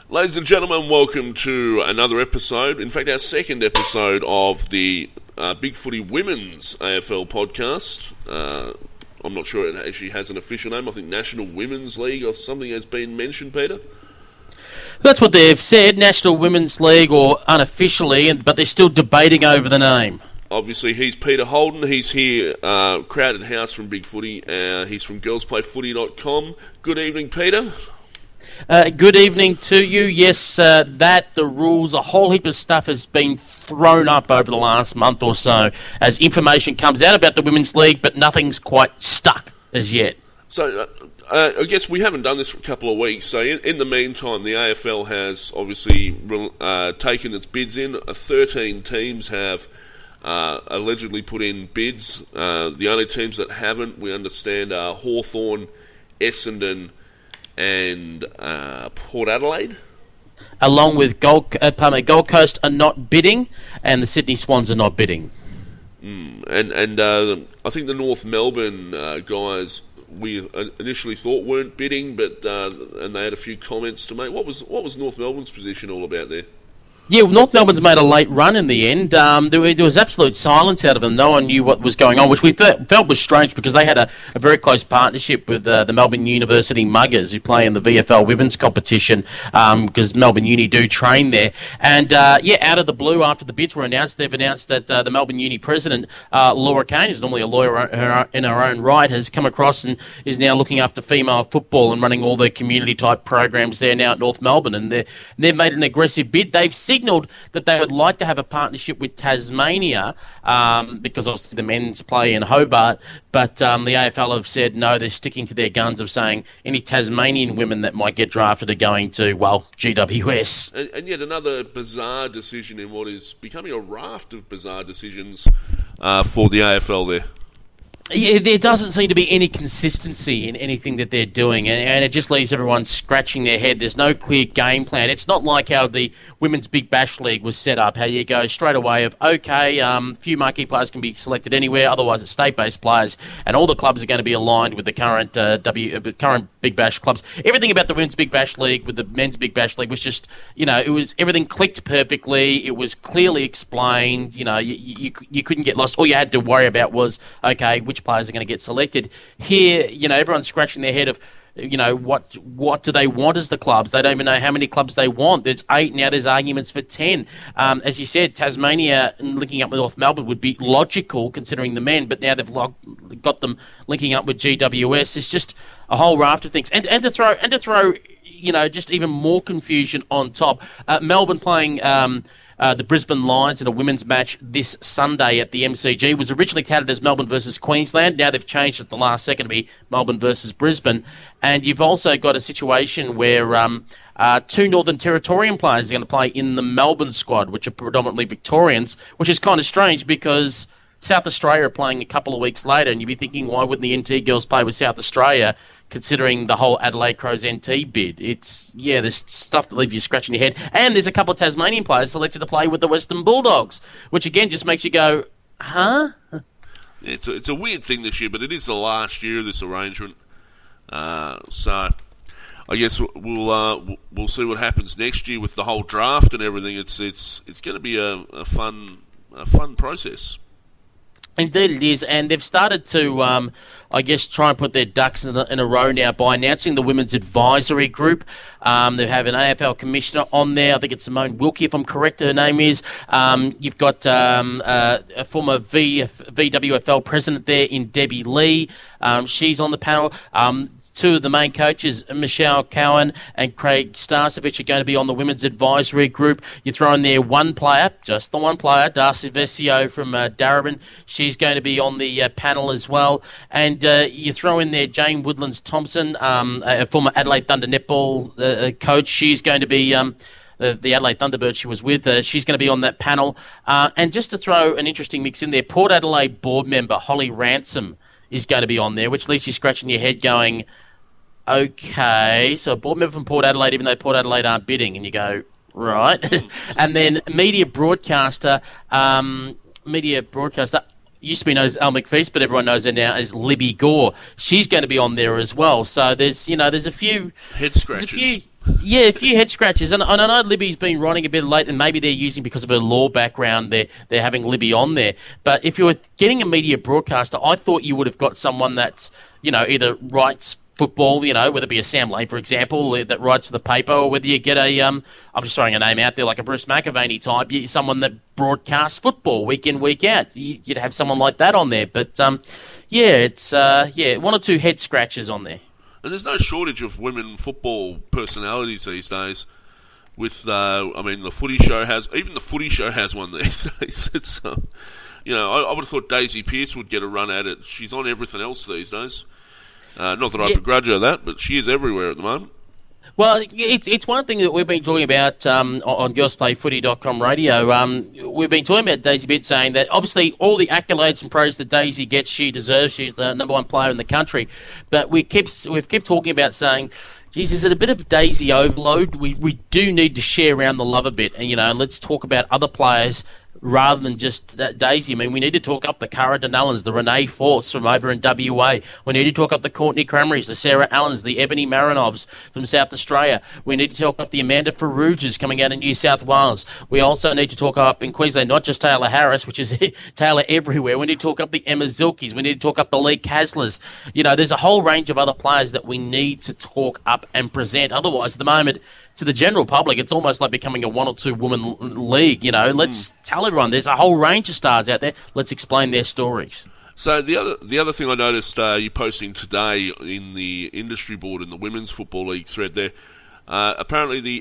Ladies and gentlemen, welcome to another episode, in fact our second episode of the Big Footy Women's AFL podcast. I'm not sure it actually has an official name. I think National Women's League or something has been mentioned, Peter. That's what they've said, National Women's League or unofficially, but they're still debating over the name. Obviously, he's Peter Holden. He's here, Crowded House from Big Footy. He's from girlsplayfooty.com. Good evening, Peter. Good evening to you. Yes, the rules, a whole heap of stuff has been thrown up over the last month or so as information comes out about the Women's League, but nothing's quite stuck as yet. So, I guess we haven't done this for a couple of weeks. So, in the meantime, the AFL has obviously taken its bids in. 13 teams have allegedly put in bids. The only teams that haven't, we understand, are Hawthorn, Essendon, and Port Adelaide. Along with Gold Coast are not bidding, and the Sydney Swans are not bidding. And I think the North Melbourne guys we initially thought weren't bidding, but and they had a few comments to make. What was North Melbourne's position all about there? Yeah, North Melbourne's made a late run in the end. There was absolute silence out of them. No one knew what was going on, which we felt was strange because they had a very close partnership with the Melbourne University Muggers, who play in the VFL women's competition, because Melbourne Uni do train there. And, out of the blue, after the bids were announced, they've announced that the Melbourne Uni president, Laura Kane, who's normally a lawyer in her own right, has come across and is now looking after female football and running all the community-type programs there now at North Melbourne. And they've made an aggressive bid. They've signalled that they would like to have a partnership with Tasmania, because obviously the men's play in Hobart, but the AFL have said no, they're sticking to their guns of saying any Tasmanian women that might get drafted are going to, GWS. And yet another bizarre decision in what is becoming a raft of bizarre decisions for the AFL there. Yeah, there doesn't seem to be any consistency in anything that they're doing, and it just leaves everyone scratching their head. There's no clear game plan. It's not like how the Women's Big Bash League was set up, how you go straight away of, few marquee players can be selected anywhere, otherwise it's state-based players, and all the clubs are going to be aligned with the current current Big Bash clubs. Everything about the Women's Big Bash League with the Men's Big Bash League was just, everything clicked perfectly. It was clearly explained. You couldn't get lost. All you had to worry about was, which players are going to get selected. Here, everyone's scratching their head of, what do they want as the clubs? They don't even know how many clubs they want. There's 8, now there's arguments for 10. As you said, Tasmania linking up with North Melbourne would be logical considering the men, but now they've got them linking up with GWS. It's just a whole raft of things. And to throw, just even more confusion on top. Melbourne playing the Brisbane Lions in a women's match this Sunday at the MCG. Was originally touted as Melbourne versus Queensland. Now they've changed it at the last second to be Melbourne versus Brisbane. And you've also got a situation where 2 Northern Territorian players are going to play in the Melbourne squad, which are predominantly Victorians, which is kind of strange because South Australia are playing a couple of weeks later, and you'd be thinking, why wouldn't the NT girls play with South Australia, considering the whole Adelaide Crows NT bid? There's stuff that leaves you scratching your head. And there's a couple of Tasmanian players selected to play with the Western Bulldogs, which again just makes you go, huh? It's a weird thing this year, but it is the last year of this arrangement. So I guess we'll see what happens next year with the whole draft and everything. It's going to be a fun process. Indeed it is, and they've started to, try and put their ducks in a row now by announcing the Women's Advisory Group. They have an AFL commissioner on there. I think it's Simone Wilkie, if I'm correct, her name is. You've got a former VWFL president there in Debbie Lee. She's on the panel. 2 of the main coaches, Michelle Cowan and Craig Starcevich, are going to be on the Women's Advisory Group. You throw in there one player, just the one player, Darcy Vesio from Darebin. She's going to be on the panel as well. And you throw in there Jane Woodlands-Thompson, a former Adelaide Thunder netball coach. She's going to be the Adelaide Thunderbirds she was with. She's going to be on that panel. And just to throw an interesting mix in there, Port Adelaide board member Holly Ransom is going to be on there, which leaves you scratching your head going, okay, so a board member from Port Adelaide, even though Port Adelaide aren't bidding, and you go, right. And then media broadcaster used to be known as Elle McFeast, but everyone knows her now as Libby Gore. She's going to be on there as well. So there's a few head scratches. A few head scratches. And I know Libby's been running a bit late, and maybe they're using, because of her law background, they're having Libby on there. But if you were getting a media broadcaster, I thought you would have got someone that's, either writes football, whether it be a Sam Lane, for example, that writes for the paper, or whether you get I'm just throwing a name out there, like a Bruce McAvaney type, someone that broadcasts football week in, week out. You'd have someone like that on there. But, it's one or two head scratches on there. And there's no shortage of women football personalities these days. With, the Footy Show has one these days. It's, I would have thought Daisy Pearce would get a run at it. She's on everything else these days. Not that I begrudge her that, but she is everywhere at the moment. Well, it's one thing that we've been talking about on girlsplayfooty.com radio. We've been talking about Daisy Pitt, saying that obviously all the accolades and praise that Daisy gets, she deserves. She's the number one player in the country. But we've kept talking about saying, geez, is it a bit of Daisy overload? We do need to share around the love a bit, and let's talk about other players rather than just Daisy. I mean, we need to talk up the Cara Denellans, the Renee Force from over in WA. We need to talk up the Courtney Cramerys, the Sarah Allens, the Ebony Marinovs from South Australia. We need to talk up the Amanda Faroujas coming out of New South Wales. We also need to talk up in Queensland, not just Taylor Harris, which is Taylor everywhere. We need to talk up the Emma Zilkes. We need to talk up the Lee Kaslers. There's a whole range of other players that we need to talk up and present. Otherwise, at the moment, to the general public, it's almost like becoming a one or two woman league. Let's tell everyone there's a whole range of stars out there. Let's explain their stories. So the other thing I noticed you posting today in the industry board in the Women's Football League thread there, apparently the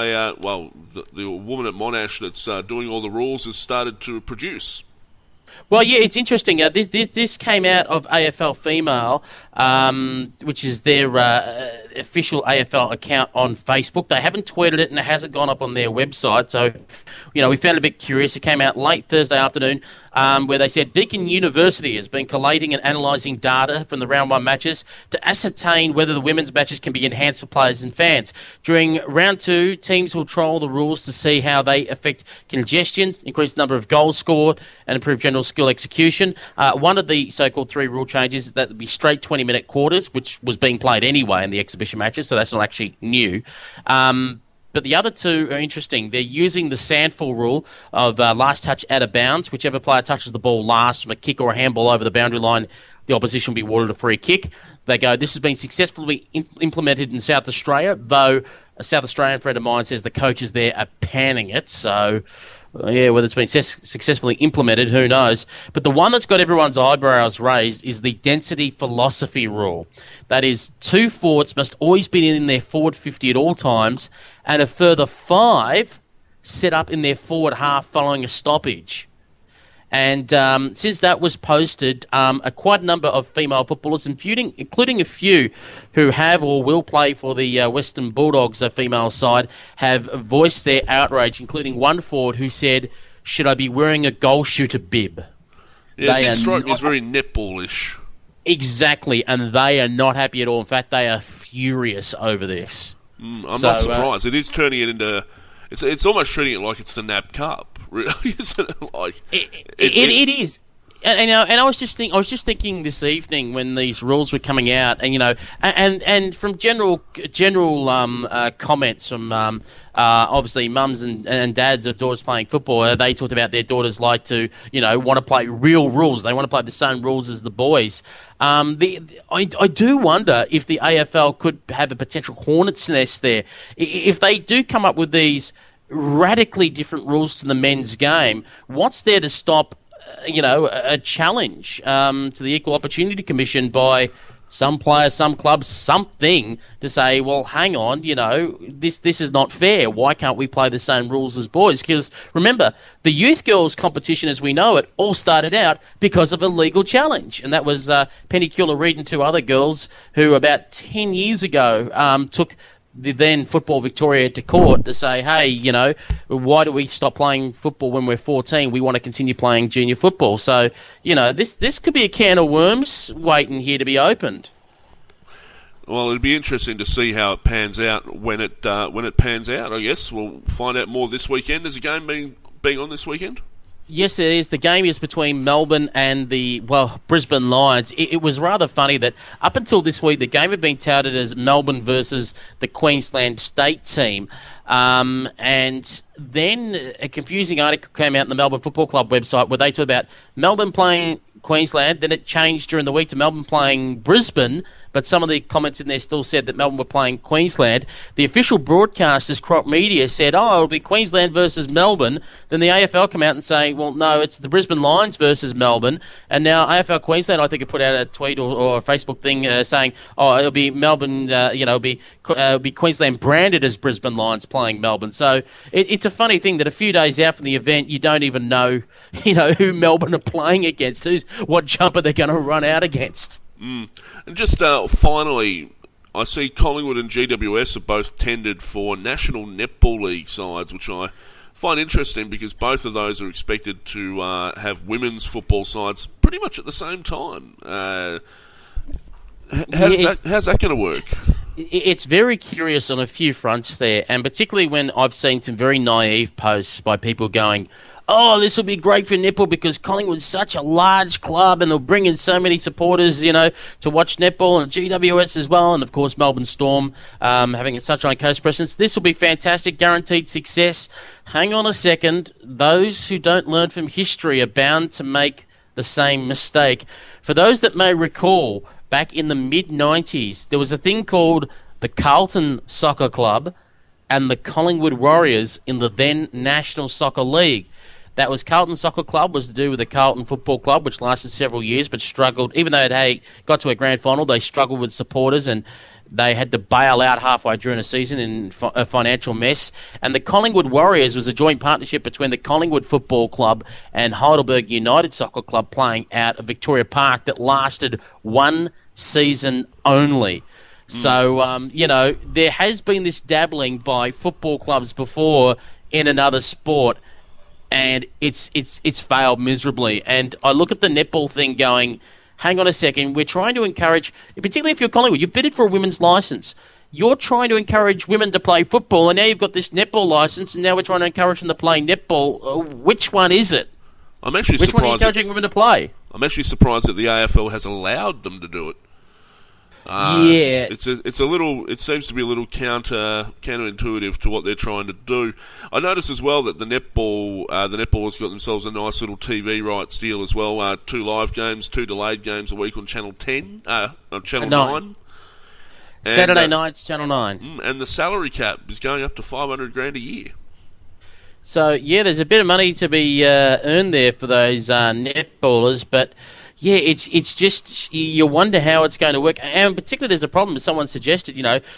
the woman at Monash that's doing all the rules has started to produce. Well, yeah, it's interesting. This came out of AFL Female, which is their official AFL account on Facebook. They haven't tweeted it, and it hasn't gone up on their website. So, we found it a bit curious. It came out late Thursday afternoon, where they said Deakin University has been collating and analysing data from the round one matches to ascertain whether the women's matches can be enhanced for players and fans. During round two, teams will trial the rules to see how they affect congestion, increase the number of goals scored, and improve general skill execution. One of the so-called three rule changes is that there'll be straight 20-minute quarters, which was being played anyway in the exhibition matches, so that's not actually new. But the other two are interesting. They're using the Sandful rule of last touch out of bounds. Whichever player touches the ball last from a kick or a handball over the boundary line, the opposition will be awarded a free kick. They go, this has been successfully implemented in South Australia, though a South Australian friend of mine says the coaches there are panning it. So, whether it's been successfully implemented, who knows. But the one that's got everyone's eyebrows raised is the density philosophy rule. That is, 2 forwards must always be in their forward 50 at all times, and a further 5 set up in their forward half following a stoppage. And since that was posted, quite a number of female footballers, including a few who have or will play for the Western Bulldogs, a female side, have voiced their outrage, including one forward who said, should I be wearing a goal shooter bib? Yeah, it strikes me as very netballish. Exactly, and they are not happy at all. In fact, they are furious over this. I'm not surprised. It is turning it into... It's almost treating it like it's the NAB Cup, really, isn't it? Like it is. And I was just thinking this evening when these rules were coming out, and from general comments from obviously mums and dads of daughters playing football, they talked about their daughters like to want to play real rules. They want to play the same rules as the boys. I do wonder if the AFL could have a potential hornet's nest there if they do come up with these radically different rules to the men's game. What's there to stop a challenge to the Equal Opportunity Commission by some player, some club, something to say, well, hang on, this is not fair. Why can't we play the same rules as boys? Because remember, the youth girls competition, as we know it, all started out because of a legal challenge. And that was Penny Cula-Reid and 2 other girls who about 10 years ago took the then Football Victoria to court to say, hey, why do we stop playing football when we're 14? We want to continue playing junior football. So, this could be a can of worms waiting here to be opened. Well, it'd be interesting to see how it pans out when it pans out. I guess we'll find out more this weekend. There's a game being on this weekend. Yes, it is. The game is between Melbourne and the, Brisbane Lions. It was rather funny that up until this week, the game had been touted as Melbourne versus the Queensland State team. And then a confusing article came out in the Melbourne Football Club website where they talked about Melbourne playing Queensland. Then it changed during the week to Melbourne playing Brisbane, but some of the comments in there still said that Melbourne were playing Queensland. The official broadcasters, Crop Media, said, it'll be Queensland versus Melbourne. Then the AFL come out and say, well, no, it's the Brisbane Lions versus Melbourne. And now AFL Queensland, I think, have put out a tweet or a Facebook thing saying, it'll be Melbourne, it'll be Queensland branded as Brisbane Lions playing Melbourne. So it's a funny thing that a few days out from the event, you don't even know, who Melbourne are playing against, what jumper they're going to run out against. And just finally, I see Collingwood and GWS have both tendered for National Netball League sides, which I find interesting because both of those are expected to have women's football sides pretty much at the same time. How's that going to work? It's very curious on a few fronts there, and particularly when I've seen some very naive posts by people going, this will be great for netball because Collingwood's such a large club and they'll bring in so many supporters, to watch netball, and GWS as well, and of course Melbourne Storm having a Sunshine Coast presence. This will be fantastic, guaranteed success. Hang on a second. Those who don't learn from history are bound to make the same mistake. For those that may recall, back in the mid-90s, there was a thing called the Carlton Soccer Club and the Collingwood Warriors in the then National Soccer League. That was Carlton Soccer Club, was to do with the Carlton Football Club, which lasted several years but struggled. Even though it got to a grand final, they struggled with supporters and they had to bail out halfway during a season in a financial mess. And the Collingwood Warriors was a joint partnership between the Collingwood Football Club and Heidelberg United Soccer Club playing out of Victoria Park that lasted one season only. So, there has been this dabbling by football clubs before in another sport, and it's failed miserably. And I look at the netball thing going, hang on a second, we're trying to encourage, particularly if you're Collingwood, you've bidded for a women's licence. You're trying to encourage women to play football, and now you've got this netball licence, and now we're trying to encourage them to play netball. Which one is it? Which one are you encouraging women to play? I'm actually surprised that the AFL has allowed them to do it. It's a little. It seems to be a little counterintuitive to what they're trying to do. I noticed as well that the netballers got themselves a nice little TV rights deal as well. 2 live games, 2 delayed games a week on Channel 10, Channel 9. Saturday nights, Channel 9. And the salary cap is going up to $500,000 a year. So there's a bit of money to be earned there for those netballers, but. Yeah, it's just, you wonder how it's going to work. And particularly there's a problem, someone suggested,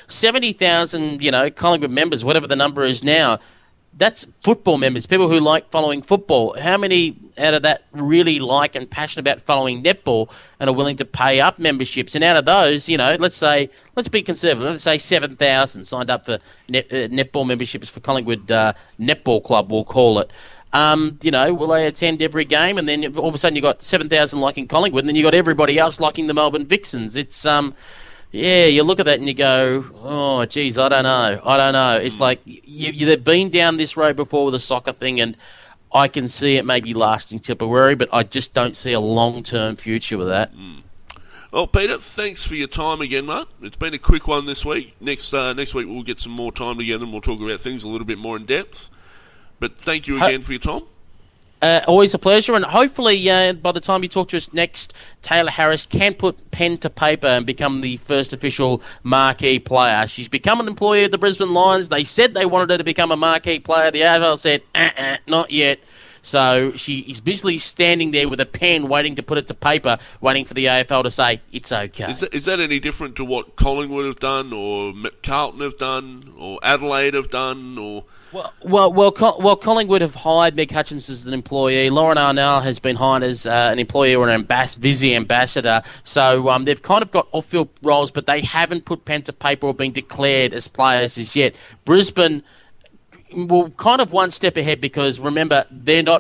70,000, Collingwood members, whatever the number is now, that's football members, people who like following football. How many out of that really like and passionate about following netball and are willing to pay up memberships? And out of those, let's be conservative, let's say 7,000 signed up for netball memberships for Collingwood Netball Club, we'll call it. Will they attend every game? And then all of a sudden you've got 7,000 liking Collingwood, and then you've got everybody else liking the Melbourne Vixens. It's, you look at that and you go, oh, geez, I don't know. It's like you've been down this road before with the soccer thing, and I can see it maybe lasting temporary, but I just don't see a long-term future with that. Well, Peter, thanks for your time again, mate. It's been a quick one this week. Next week we'll get some more time together and we'll talk about things a little bit more in depth. But thank you again for your time. Always a pleasure, and hopefully by the time you talk to us next, Taylor Harris can put pen to paper and become the first official marquee player. She's become an employee of the Brisbane Lions. They said they wanted her to become a marquee player. The AFL said, not yet. So she is busily standing there with a pen waiting to put it to paper, waiting for the AFL to say, it's okay. Is that any different to what Collingwood have done, or Carlton have done, or Adelaide have done, or... Well, Collingwood have hired Meg Hutchins as an employee. Lauren Arnell has been hired as an employee or an Visi ambassador. So they've kind of got off-field roles, but they haven't put pen to paper or been declared as players as yet. Brisbane will kind of one step ahead because, remember, they're not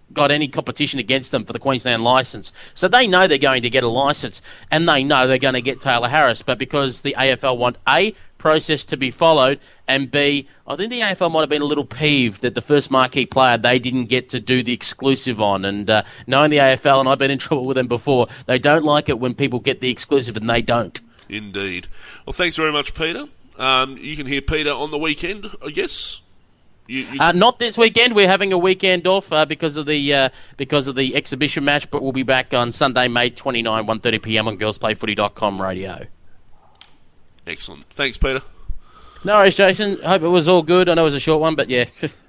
got any competition against them for the Queensland licence. So they know they're going to get a licence, and they know they're going to get Taylor Harris. But because the AFL want A, process to be followed, and B, I think the AFL might have been a little peeved that the first marquee player they didn't get to do the exclusive on. And knowing the AFL, and I've been in trouble with them before, they don't like it when people get the exclusive and they don't. Indeed. Well, thanks very much, Peter. You can hear Peter on the weekend, I guess. Not this weekend. We're having a weekend off because of the exhibition match, but we'll be back on Sunday, May 29, 1:30 p.m. on girlsplayfooty.com radio. Excellent. Thanks, Peter. No worries, Jason. Hope it was all good. I know it was a short one, but yeah.